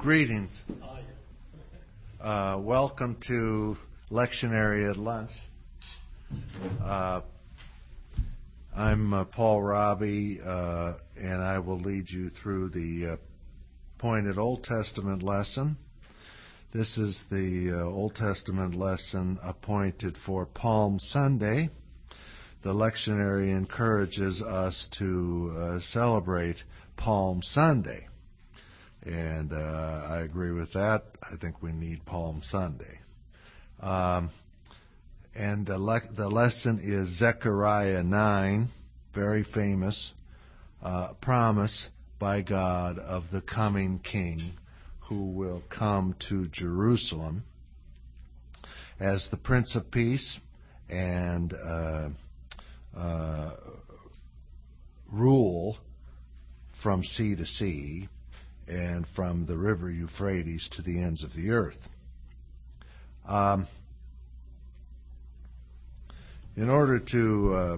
Greetings. Welcome to Lectionary at Lunch. I'm Paul Robbie, and I will lead you through the pointed Old Testament lesson. This is the Old Testament lesson appointed for Palm Sunday. The lectionary encourages us to celebrate Palm Sunday. And I agree with that. I think we need Palm Sunday. And the lesson is Zechariah 9, very famous promise by God of the coming King who will come to Jerusalem as the Prince of Peace and rule from sea to sea and from the river Euphrates to the ends of the earth. In order to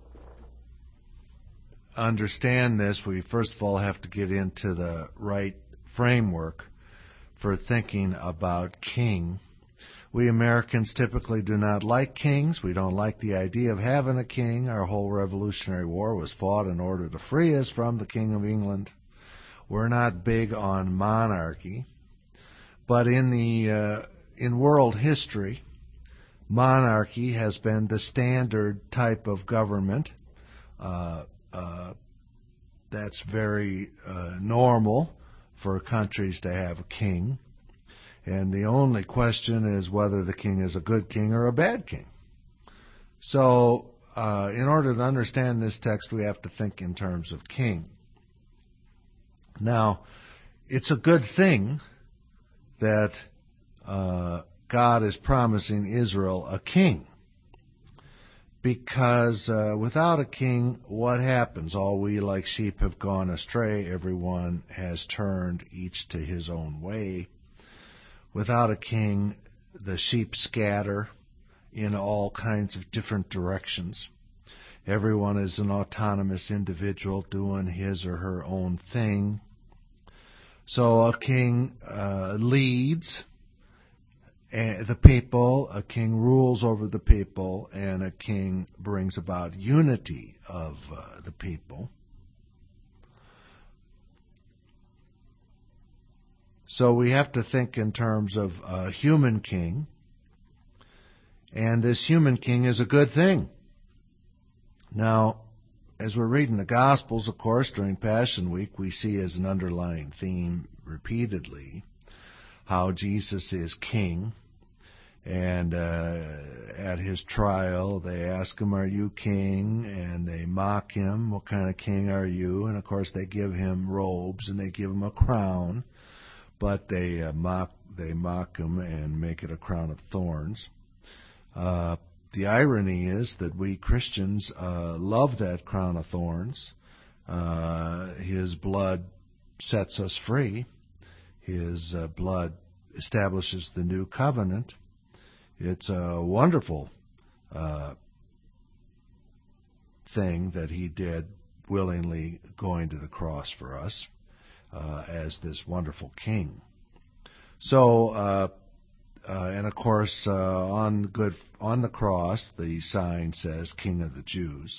understand this, we first of all have to get into the right framework for thinking about king. We Americans typically do not like kings. We don't like the idea of having a king. Our whole Revolutionary War was fought in order to free us from the King of England. We're not big on monarchy, but in world history, monarchy has been the standard type of government. That's very normal for countries to have a king, and the only question is whether the king is a good king or a bad king. So, in order to understand this text, we have to think in terms of king. Now, it's a good thing that God is promising Israel a king, because without a king, what happens? All we like sheep have gone astray. Everyone has turned each to his own way. Without a king, the sheep scatter in all kinds of different directions. Everyone is an autonomous individual doing his or her own thing. So a king leads the people, a king rules over the people, and a king brings about unity of the people. So we have to think in terms of a human king, and this human king is a good thing. Now, as we're reading the Gospels, of course, during Passion Week, we see as an underlying theme repeatedly how Jesus is king. And at his trial, they ask him, "Are you king?" And they mock him, "What kind of king are you?" And of course, they give him robes and they give him a crown, but they mock him and make it a crown of thorns. The irony is that we Christians love that crown of thorns. His blood sets us free. His blood establishes the new covenant. It's a wonderful thing that he did, willingly going to the cross for us as this wonderful king. So, and of course, on the cross, the sign says King of the Jews.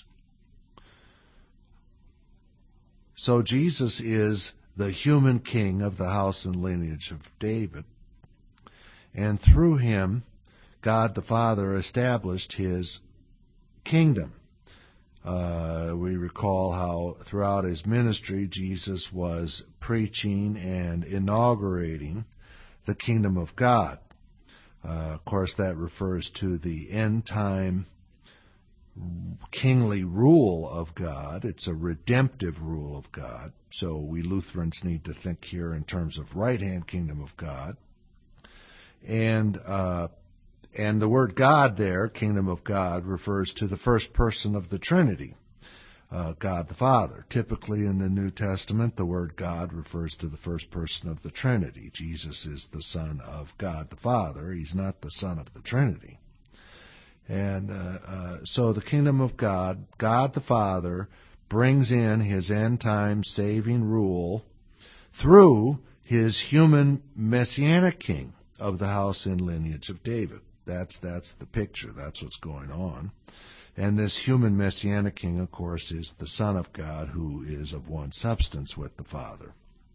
So Jesus is the human king of the house and lineage of David. And through him, God the Father established his kingdom. We recall how throughout his ministry, Jesus was preaching and inaugurating the kingdom of God. Of course, that refers to the end-time kingly rule of God. It's a redemptive rule of God. So we Lutherans need to think here in terms of right-hand kingdom of God. And the word God there, kingdom of God, refers to the first person of the Trinity, God the Father. Typically in the New Testament, the word God refers to the first person of the Trinity. Jesus is the Son of God the Father. He's not the Son of the Trinity. And so the kingdom of God, God the Father, brings in his end-time saving rule through his human messianic king of the house and lineage of David. That's the picture. That's what's going on. And this human messianic king, of course, is the Son of God, who is of one substance with the Father.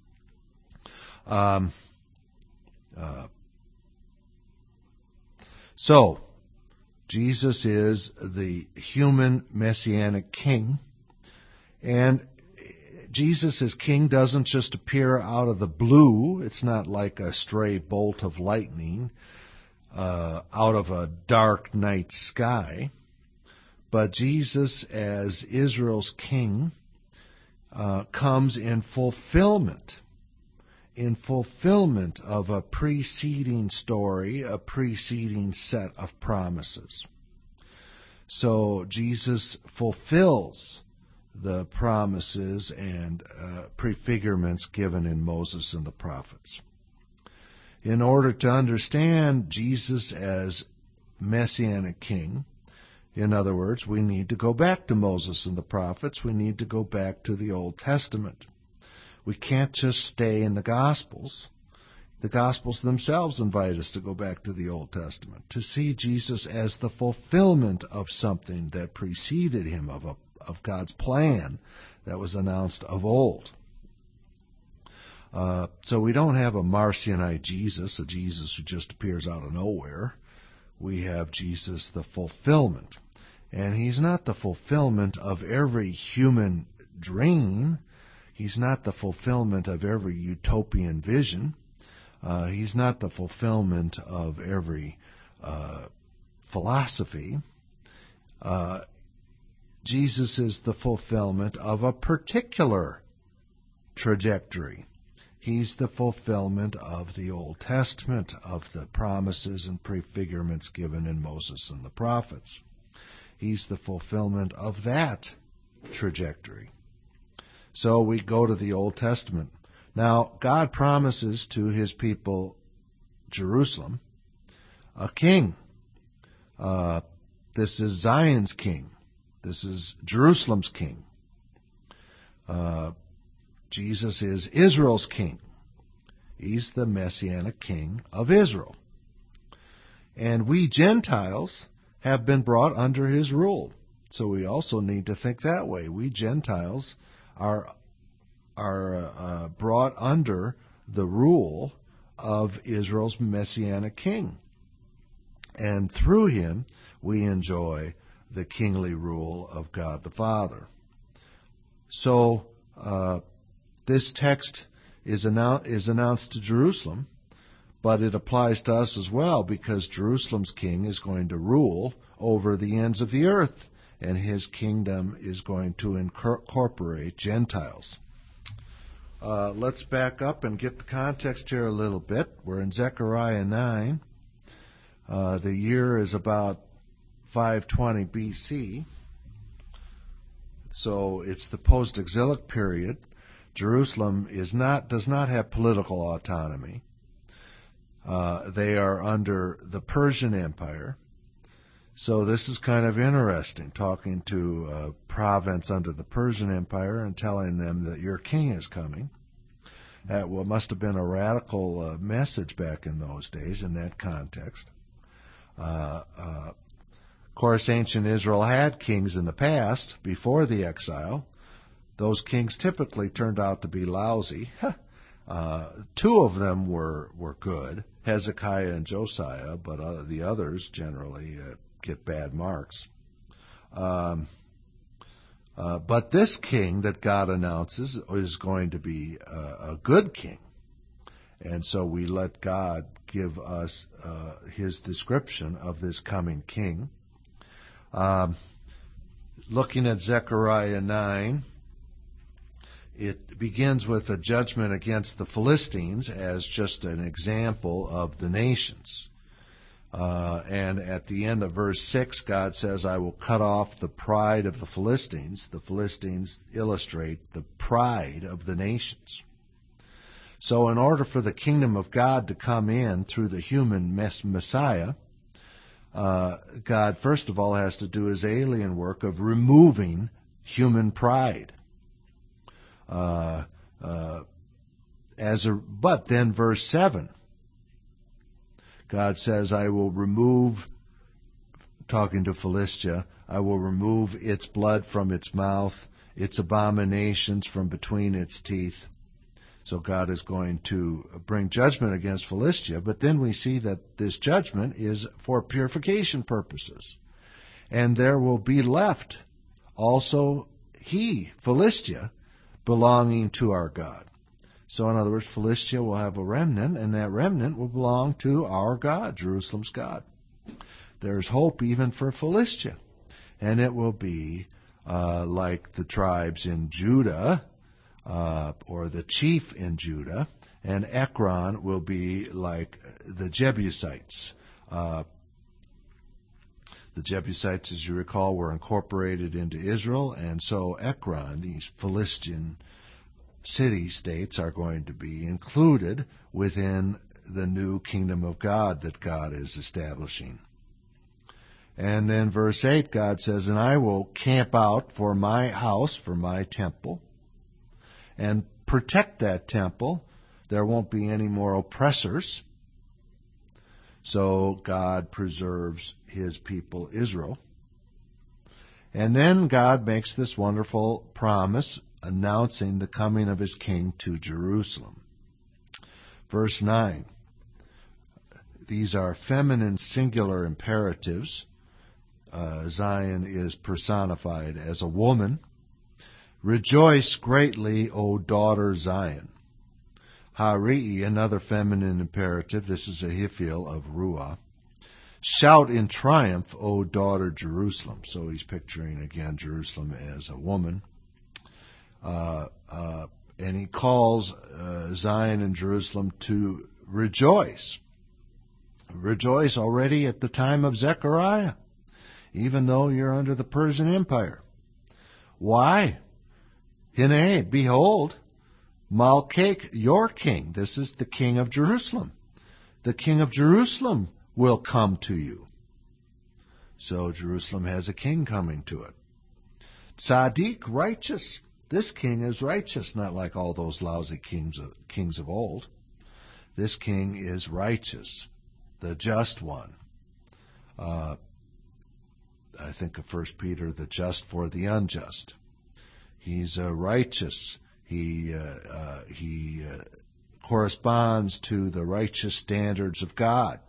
So, Jesus is the human messianic king, and Jesus as king doesn't just appear out of the blue. It's not like a stray bolt of lightning out of a dark night sky. But Jesus as Israel's king comes in fulfillment of a preceding story, a preceding set of promises. So Jesus fulfills the promises and prefigurements given in Moses and the prophets. In order to understand Jesus as Messianic king, in other words, we need to go back to Moses and the prophets. We need to go back to the Old Testament. We can't just stay in the Gospels. The Gospels themselves invite us to go back to the Old Testament, to see Jesus as the fulfillment of something that preceded him, of God's plan that was announced of old. So we don't have a Marcionite Jesus, a Jesus who just appears out of nowhere. We have Jesus the fulfillment. And he's not the fulfillment of every human dream. He's not the fulfillment of every utopian vision. He's not the fulfillment of every philosophy. Jesus is the fulfillment of a particular trajectory. He's the fulfillment of the Old Testament, of the promises and prefigurements given in Moses and the prophets. He's the fulfillment of that trajectory. So we go to the Old Testament. Now, God promises to his people, Jerusalem, a king. This is Zion's king. This is Jerusalem's king. Jesus is Israel's king. He's the Messianic king of Israel. And we Gentiles have been brought under his rule. So we also need to think that way. We Gentiles are brought under the rule of Israel's Messianic king. And through him, we enjoy the kingly rule of God the Father. So, this text is announced to Jerusalem, but it applies to us as well, because Jerusalem's king is going to rule over the ends of the earth, and his kingdom is going to incorporate Gentiles. Let's back up and get the context here a little bit. We're in Zechariah 9. The year is about 520 BC. So it's the post-exilic period. Jerusalem does not have political autonomy. They are under the Persian Empire. So this is kind of interesting, talking to a province under the Persian Empire and telling them that your king is coming. What must have been a radical message back in those days in that context. Of course, ancient Israel had kings in the past, before the exile. Those kings typically turned out to be lousy. Two of them were good, Hezekiah and Josiah, but the others generally get bad marks. But this king that God announces is going to be a good king. And so we let God give us his description of this coming king. Looking at Zechariah 9, it begins with a judgment against the Philistines as just an example of the nations. And at the end of verse 6, God says, I will cut off the pride of the Philistines. The Philistines illustrate the pride of the nations. So in order for the kingdom of God to come in through the human Messiah, God first of all has to do his alien work of removing human pride. But then verse 7, God says, I will remove, talking to Philistia, I will remove its blood from its mouth, its abominations from between its teeth. So God is going to bring judgment against Philistia, but then we see that this judgment is for purification purposes. And there will be left also Philistia, belonging to our God. So in other words, Philistia will have a remnant, and that remnant will belong to our God, Jerusalem's God. There's hope even for Philistia. And it will be like the tribes in Judah, or the chief in Judah, and Ekron will be like the Jebusites. The Jebusites, as you recall, were incorporated into Israel, and so Ekron, these Philistine city-states, are going to be included within the new kingdom of God that God is establishing. And then verse 8, God says, and I will camp out for my house, for my temple, and protect that temple. There won't be any more oppressors. So God preserves His people Israel. And then God makes this wonderful promise announcing the coming of His king to Jerusalem. Verse 9. These are feminine singular imperatives. Zion is personified as a woman. Rejoice greatly, O daughter Zion. Harii, another feminine imperative. This is a hiphil of Ruah. Shout in triumph, O daughter Jerusalem. So he's picturing again Jerusalem as a woman. And he calls Zion and Jerusalem to rejoice. Rejoice already at the time of Zechariah, even though you're under the Persian Empire. Why? Hine, behold, Malkek, your king. This is the king of Jerusalem. The king of Jerusalem will come to you. So Jerusalem has a king coming to it. Tzaddik, righteous. This king is righteous, not like all those lousy kings of old. This king is righteous, the just one. I think of 1 Peter, the just for the unjust. He's righteous. He corresponds to the righteous standards of God.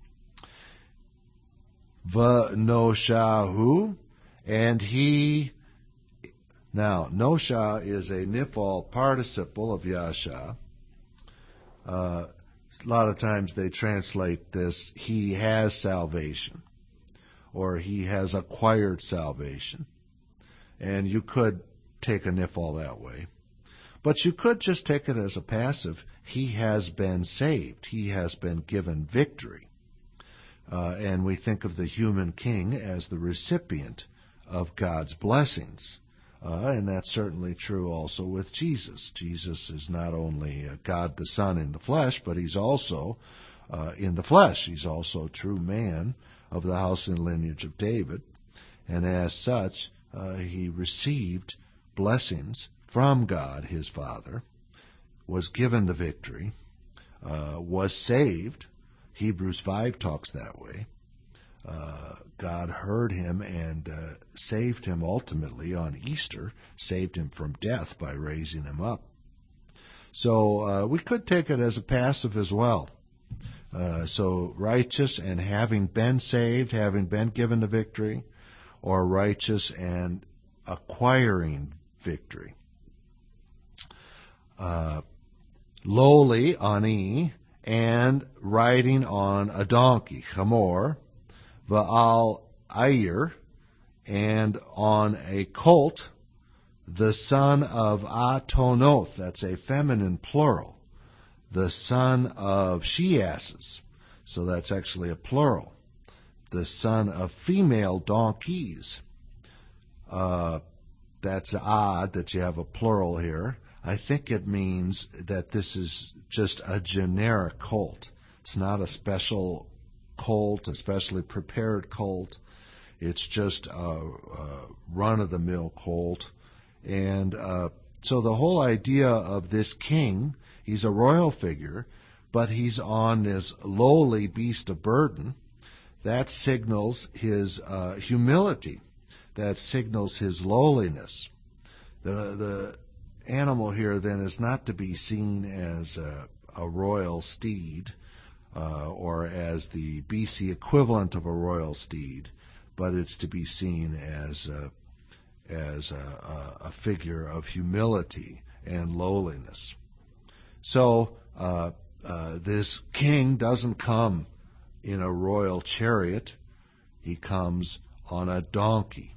V'noshahu, and he... Now, nosha is a nifal participle of yasha. A lot of times they translate this, he has salvation, or he has acquired salvation. And you could take a nifal that way. But you could just take it as a passive. He has been saved. He has been given victory. And we think of the human king as the recipient of God's blessings. And that's certainly true also with Jesus. Jesus is not only God the Son in the flesh, but He's also in the flesh. He's also a true man of the house and lineage of David. And as such, He received blessings from God, His Father, was given the victory, was saved. Hebrews 5 talks that way. God heard him and saved him ultimately on Easter, saved him from death by raising him up. So we could take it as a passive as well. So righteous and having been saved, having been given the victory, or righteous and acquiring victory. Lowly, ani, and riding on a donkey, chamor, va'al ayir, and on a colt, the son of Atonoth, that's a feminine plural, the son of she-asses, so that's actually a plural, the son of female donkeys. That's odd that you have a plural here. I think it means that this is just a generic colt. It's not a special colt, a specially prepared colt. It's just a run-of-the-mill colt. And so the whole idea of this king He's a royal figure, but he's on this lowly beast of burden. That signals his humility. That signals his lowliness. The animal here then is not to be seen as a royal steed or as the BC equivalent of a royal steed, but it's to be seen as a figure of humility and lowliness. So this king doesn't come in a royal chariot. He comes on a donkey.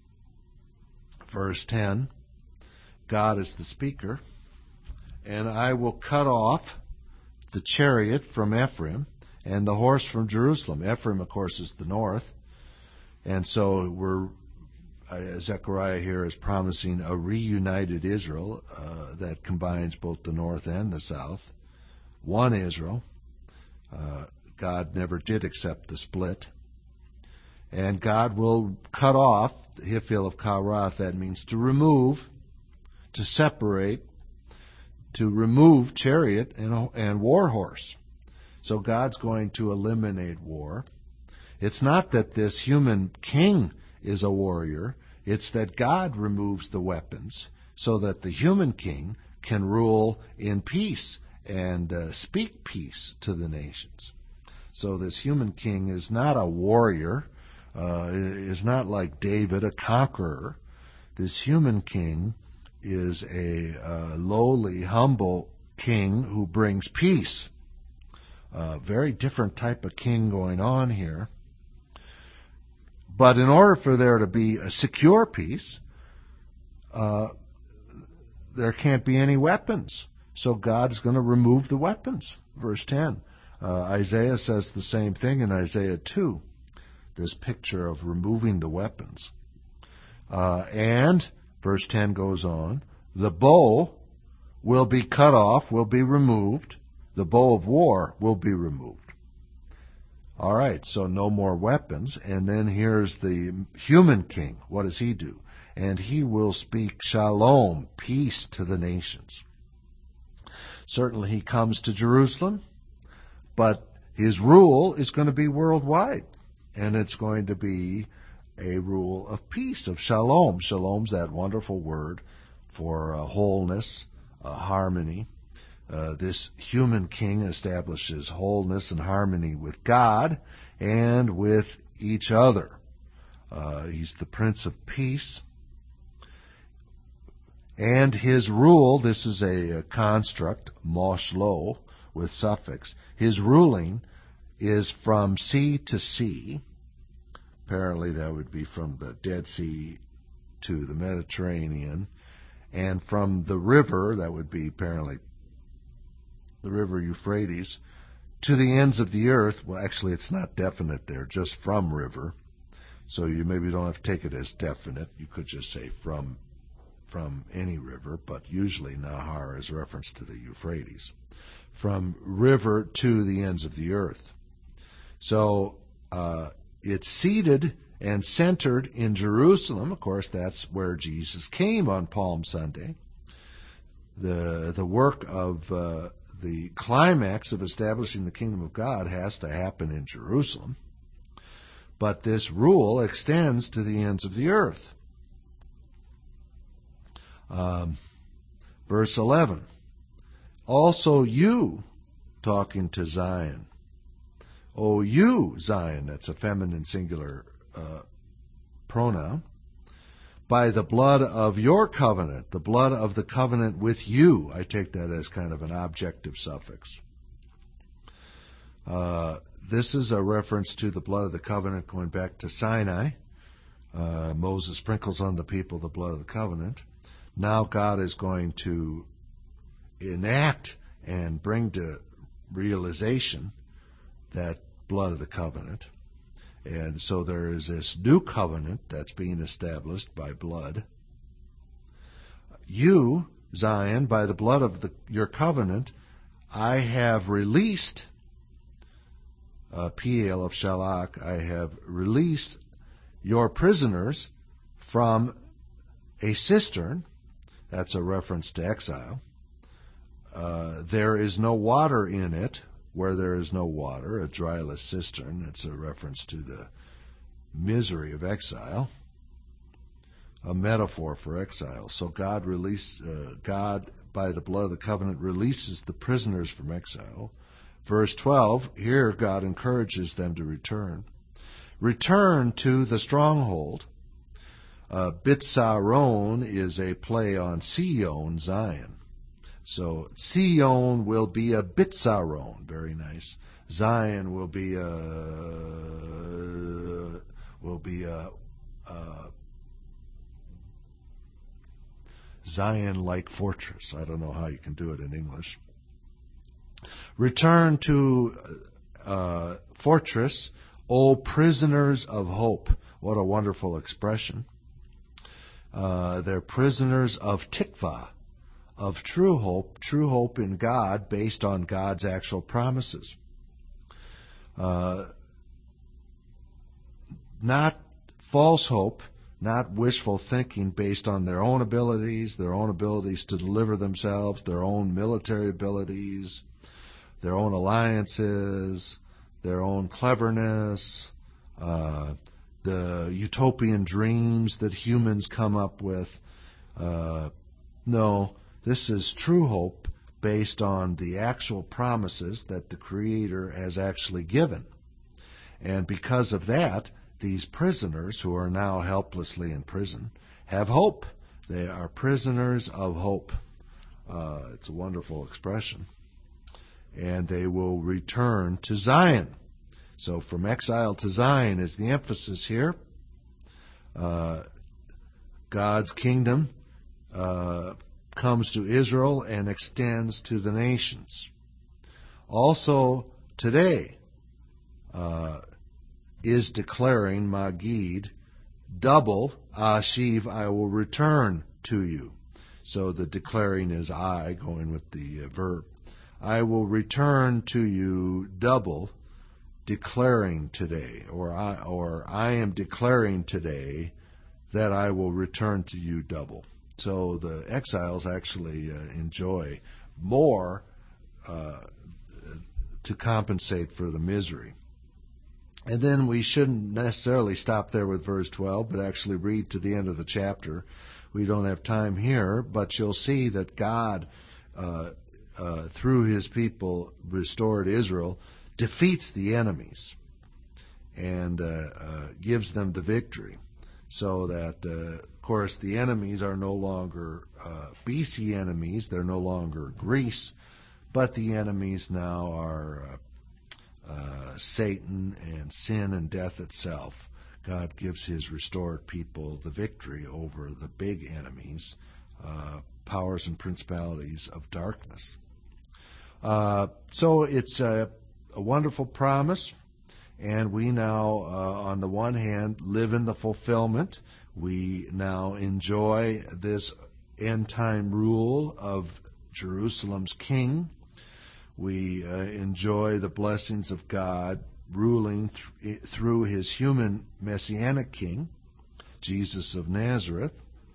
Verse 10, God is the speaker, and I will cut off the chariot from Ephraim and the horse from Jerusalem. Ephraim, of course, is the north, and so Zechariah here is promising a reunited Israel that combines both the north and the south. One Israel. God never did accept the split. And God will cut off the Hiphil of Karath. That means to remove, to separate, to remove chariot and war horse. So God's going to eliminate war. It's not that this human king is a warrior. It's that God removes the weapons so that the human king can rule in peace and speak peace to the nations. So this human king is not a warrior, is not like David, a conqueror. This human king is a lowly, humble king who brings peace. Very different type of king going on here. But in order for there to be a secure peace, there can't be any weapons. So God's going to remove the weapons. Verse 10. Isaiah says the same thing in Isaiah 2. This picture of removing the weapons. And, verse 10 goes on, the bow will be cut off, will be removed. The bow of war will be removed. All right, so no more weapons. And then here's the human king. What does he do? And he will speak shalom, peace to the nations. Certainly he comes to Jerusalem, but his rule is going to be worldwide. And it's going to be a rule of peace, of shalom. Shalom's that wonderful word for wholeness, harmony. This human king establishes wholeness and harmony with God and with each other. He's the Prince of Peace. And his rule, this is a construct, moshlo, with suffix. His ruling is from sea to sea. Apparently that would be from the Dead Sea to the Mediterranean. And from the river, that would be apparently the river Euphrates, to the ends of the earth. Well, actually, it's not definite there, just from river. So you maybe don't have to take it as definite. You could just say from any river, but usually Nahar is reference to the Euphrates. From river to the ends of the earth. So it's seated and centered in Jerusalem. Of course, that's where Jesus came on Palm Sunday. The work of the climax of establishing the kingdom of God has to happen in Jerusalem. But this rule extends to the ends of the earth. Verse 11. Also you, talking to Zion. O you, Zion, that's a feminine singular pronoun. By the blood of your covenant, the blood of the covenant with you. I take that as kind of an objective suffix. This is a reference to the blood of the covenant going back to Sinai. Moses sprinkles on the people the blood of the covenant. Now God is going to enact and bring to realization that blood of the covenant. And so there is this new covenant that's being established by blood. You, Zion, by the blood of your covenant, I have released, Piel of Shalach, I have released your prisoners from a cistern. That's a reference to exile. there is no water in it. Where there is no water, a dryless cistern. It's a reference to the misery of exile, a metaphor for exile. So God, by the blood of the covenant, releases the prisoners from exile. Verse 12, here God encourages them to return. Return to the stronghold. Bitzaron is a play on Sion, Zion. So Sion will be a Bitzaron, very nice. Zion will be a Zion-like fortress. I don't know how you can do it in English. Return to fortress, O prisoners of hope. What a wonderful expression. They're prisoners of tikvah, of true hope in God based on God's actual promises. Not false hope, not wishful thinking based on their own abilities to deliver themselves, their own military abilities, their own alliances, their own cleverness, the utopian dreams that humans come up with. No, this is true hope based on the actual promises that the Creator has actually given. And because of that, these prisoners who are now helplessly in prison have hope. They are prisoners of hope. It's a wonderful expression. And they will return to Zion. So from exile to Zion is the emphasis here. God's kingdom comes to Israel and extends to the nations. Also today is declaring Magid, double, Ashiv, I will return to you. So the declaring is I, going with the verb. I will return to you double, declaring today, or I am declaring today that I will return to you double. So the exiles actually enjoy more to compensate for the misery. And then we shouldn't necessarily stop there with verse 12, but actually read to the end of the chapter. We don't have time here, but you'll see that God, through His people, restored Israel, defeats the enemies and gives them the victory. So that, of course, the enemies are no longer BC enemies. They're no longer Greece, but the enemies now are Satan and sin and death itself. God gives His restored people the victory over the big enemies, powers and principalities of darkness. So it's a wonderful promise. And we now, on the one hand, live in the fulfillment. We now enjoy this end-time rule of Jerusalem's king. We enjoy the blessings of God ruling through His human messianic king, Jesus of Nazareth,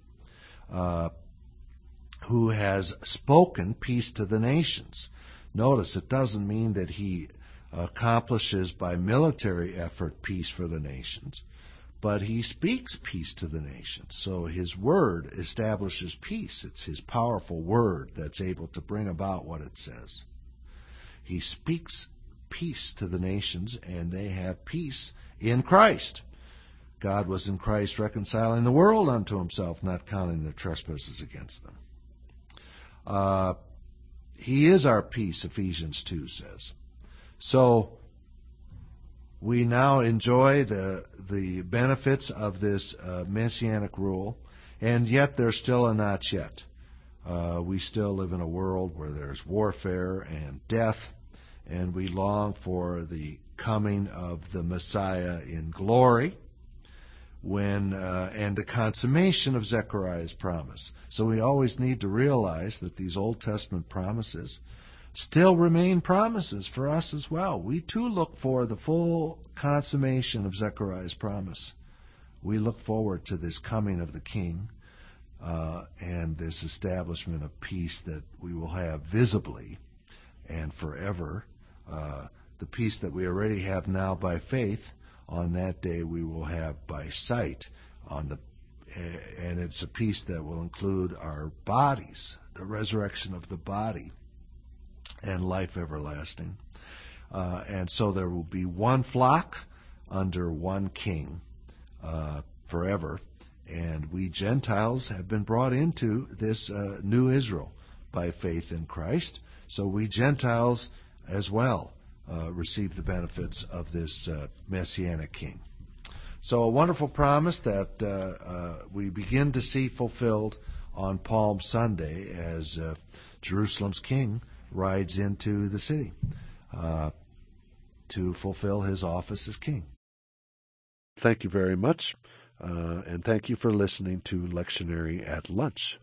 who has spoken peace to the nations. Notice, it doesn't mean that He accomplishes by military effort peace for the nations, but He speaks peace to the nations. So His word establishes peace. It's His powerful word that's able to bring about what it says. He speaks peace to the nations, and they have peace in Christ. God was in Christ reconciling the world unto Himself, not counting their trespasses against them. He is our peace, Ephesians 2 says. So we now enjoy the benefits of this messianic rule, and yet there's still a not yet. We still live in a world where there's warfare and death, and we long for the coming of the Messiah in glory and the consummation of Zechariah's promise. So we always need to realize that these Old Testament promises still remain promises for us as well. We too look for the full consummation of Zechariah's promise. We look forward to this coming of the King and this establishment of peace that we will have visibly and forever. The peace that we already have now by faith, on that day we will have by sight, and it's a peace that will include our bodies, the resurrection of the body, and life everlasting. And so there will be one flock under one king forever. And we Gentiles have been brought into this new Israel by faith in Christ. So we Gentiles as well receive the benefits of this Messianic king. So a wonderful promise that we begin to see fulfilled on Palm Sunday as Jerusalem's king rides into the city to fulfill his office as king. Thank you very much, and thank you for listening to Lectionary at Lunch.